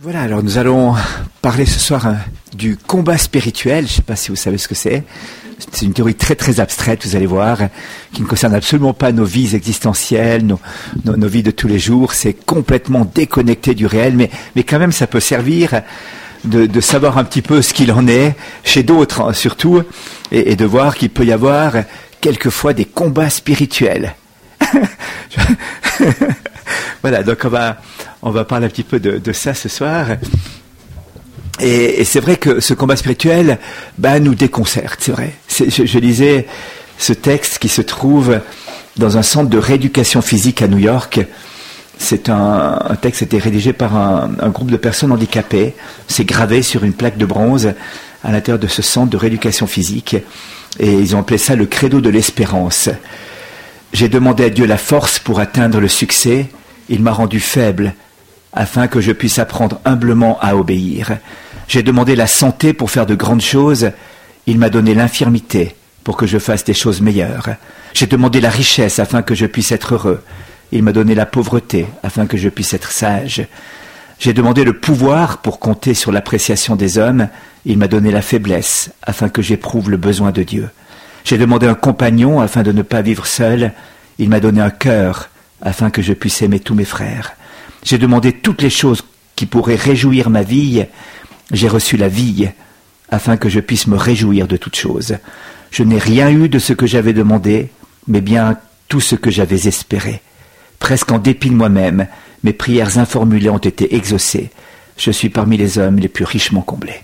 Voilà, alors nous allons parler ce soir du combat spirituel. Je ne sais pas si vous savez ce que c'est. C'est une théorie très très abstraite, vous allez voir, qui ne concerne absolument pas nos vies existentielles, nos vies de tous les jours. C'est complètement déconnecté du réel, mais quand même ça peut servir de savoir un petit peu ce qu'il en est chez d'autres, hein, surtout, et de voir qu'il peut y avoir quelquefois des combats spirituels. Voilà, donc on va parler un petit peu de ça ce soir. Et c'est vrai que ce combat spirituel nous déconcerte, c'est vrai. Je lisais ce texte qui se trouve dans un centre de rééducation physique à New York. C'est un texte qui a été rédigé par un groupe de personnes handicapées. C'est gravé sur une plaque de bronze à l'intérieur de ce centre de rééducation physique. Et ils ont appelé ça le credo de l'espérance. J'ai demandé à Dieu la force pour atteindre le succès. Il m'a rendu faible afin que je puisse apprendre humblement à obéir. J'ai demandé la santé pour faire de grandes choses. Il m'a donné l'infirmité pour que je fasse des choses meilleures. J'ai demandé la richesse afin que je puisse être heureux. Il m'a donné la pauvreté afin que je puisse être sage. J'ai demandé le pouvoir pour compter sur l'appréciation des hommes. Il m'a donné la faiblesse afin que j'éprouve le besoin de Dieu. J'ai demandé un compagnon afin de ne pas vivre seul. Il m'a donné un cœur afin que je puisse aimer tous mes frères. J'ai demandé toutes les choses qui pourraient réjouir ma vie. J'ai reçu la vie afin que je puisse me réjouir de toutes choses. Je n'ai rien eu de ce que j'avais demandé, mais bien tout ce que j'avais espéré. Presque en dépit de moi-même, mes prières informulées ont été exaucées. Je suis parmi les hommes les plus richement comblés.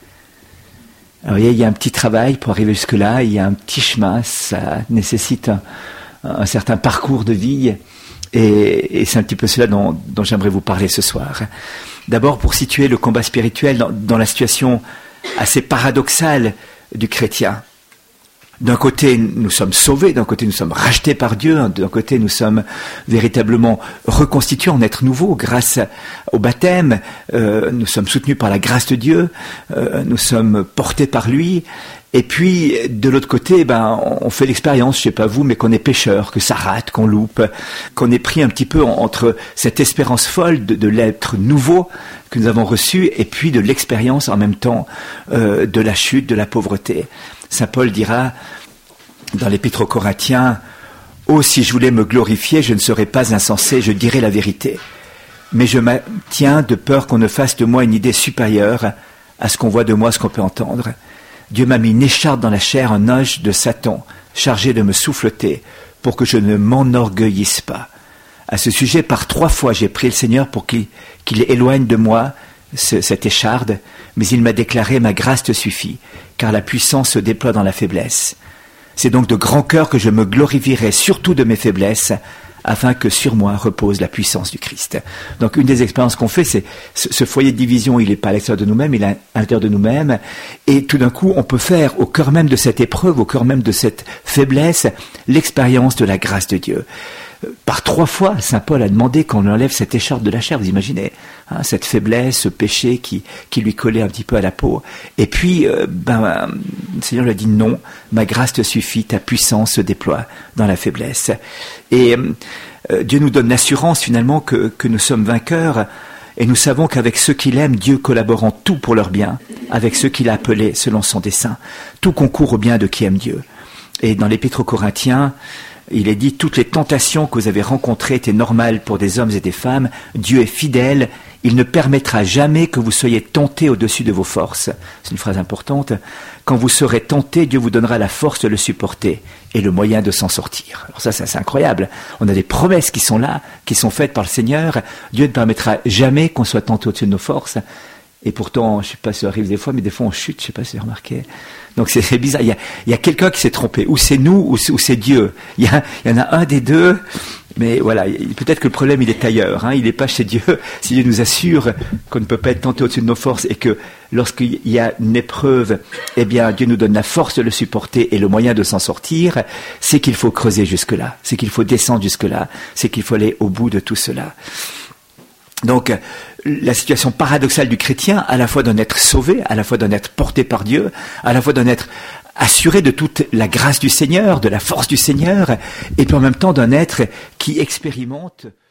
Alors, il y a un petit travail pour arriver jusque-là, il y a un petit chemin, ça nécessite un certain parcours de vie, et c'est un petit peu cela dont j'aimerais vous parler ce soir. D'abord, pour situer le combat spirituel dans la situation assez paradoxale du chrétien. D'un côté, nous sommes sauvés, d'un côté, nous sommes rachetés par Dieu, d'un côté, nous sommes véritablement reconstitués en être nouveaux grâce au baptême, nous sommes soutenus par la grâce de Dieu, nous sommes portés par lui, et puis, de l'autre côté, on fait l'expérience, je sais pas vous, mais qu'on est pécheur, que ça rate, qu'on loupe, qu'on est pris un petit peu entre cette espérance folle de l'être nouveau que nous avons reçu, et puis de l'expérience en même temps de la chute, de la pauvreté. Saint Paul dira dans l'Épître aux Corinthiens, « Oh, si je voulais me glorifier, je ne serais pas insensé, je dirais la vérité. Mais je maintiens de peur qu'on ne fasse de moi une idée supérieure à ce qu'on voit de moi, ce qu'on peut entendre. Dieu m'a mis une écharpe dans la chair, un ange de Satan, chargé de me souffleter, pour que je ne m'enorgueillisse pas. À ce sujet, par 3 fois, j'ai prié le Seigneur pour qu'il éloigne de moi cette écharde, mais il m'a déclaré « Ma grâce te suffit, car la puissance se déploie dans la faiblesse. C'est donc de grand cœur que je me glorifierai surtout de mes faiblesses, afin que sur moi repose la puissance du Christ. » Donc une des expériences qu'on fait, c'est ce foyer de division, il n'est pas à l'extérieur de nous-mêmes, il est à l'intérieur de nous-mêmes, et tout d'un coup, on peut faire au cœur même de cette épreuve, au cœur même de cette faiblesse, l'expérience de la grâce de Dieu. Par 3 fois, Saint Paul a demandé qu'on enlève cette écharpe de la chair, vous imaginez, hein, cette faiblesse, ce péché qui lui collait un petit peu à la peau. Et puis, le Seigneur lui a dit non, ma grâce te suffit, ta puissance se déploie dans la faiblesse. Et Dieu nous donne l'assurance finalement que nous sommes vainqueurs, et nous savons qu'avec ceux qu'il aime, Dieu collabore en tout pour leur bien, avec ceux qu'il a appelés selon son dessein. Tout concourt au bien de qui aime Dieu. Et dans l'Épître aux Corinthiens, il est dit, toutes les tentations que vous avez rencontrées étaient normales pour des hommes et des femmes. Dieu est fidèle. Il ne permettra jamais que vous soyez tentés au-dessus de vos forces. C'est une phrase importante. Quand vous serez tentés, Dieu vous donnera la force de le supporter et le moyen de s'en sortir. Alors ça, c'est incroyable. On a des promesses qui sont là, qui sont faites par le Seigneur. Dieu ne permettra jamais qu'on soit tenté au-dessus de nos forces. Et pourtant, je ne sais pas si ça arrive des fois, mais des fois on chute, je ne sais pas si vous avez remarqué. Donc c'est bizarre, il y a quelqu'un qui s'est trompé, ou c'est nous, ou c'est Dieu. Il y en a un des deux, mais voilà, peut-être que le problème il est ailleurs, hein, il n'est pas chez Dieu. Si Dieu nous assure qu'on ne peut pas être tenté au-dessus de nos forces, et que lorsqu'il y a une épreuve, eh bien Dieu nous donne la force de le supporter et le moyen de s'en sortir, c'est qu'il faut creuser jusque-là, c'est qu'il faut descendre jusque-là, c'est qu'il faut aller au bout de tout cela. Donc, la situation paradoxale du chrétien, à la fois d'en être sauvé, à la fois d'en être porté par Dieu, à la fois d'en être assuré de toute la grâce du Seigneur, de la force du Seigneur, et puis en même temps d'un être qui expérimente